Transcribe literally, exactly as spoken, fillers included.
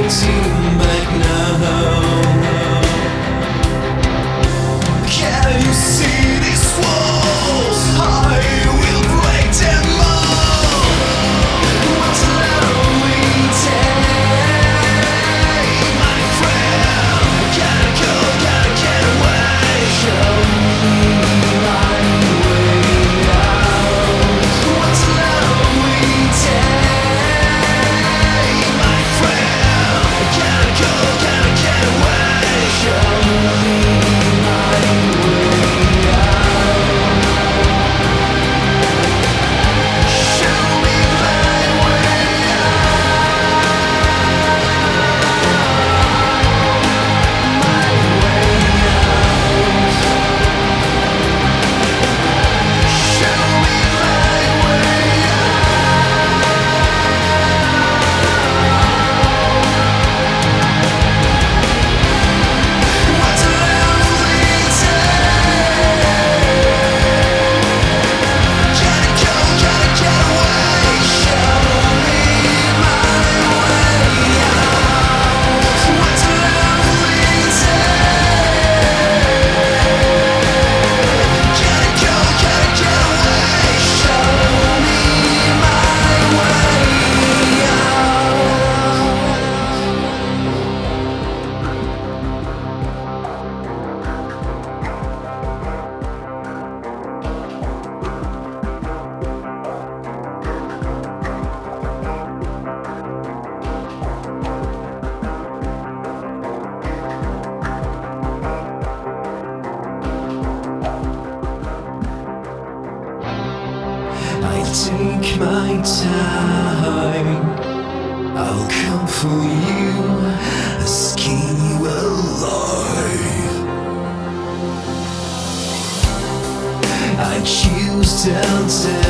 fighting back now. Can you see these walls? I will break them all. What's a lonely day, my friend? Gotta go, gotta get away. Show me my way out. What's a lonely day, my friend? Gotta go, gotta get away. Show me my way out. Show me my way out. My way out. Show me my way out. What's a lonely day? Gotta go, gotta get away. Show me my way out. What's a lonely day? Gotta go, gotta get away. Show me my way I take my time. I'll come for you, skin you alive. I choose downtown.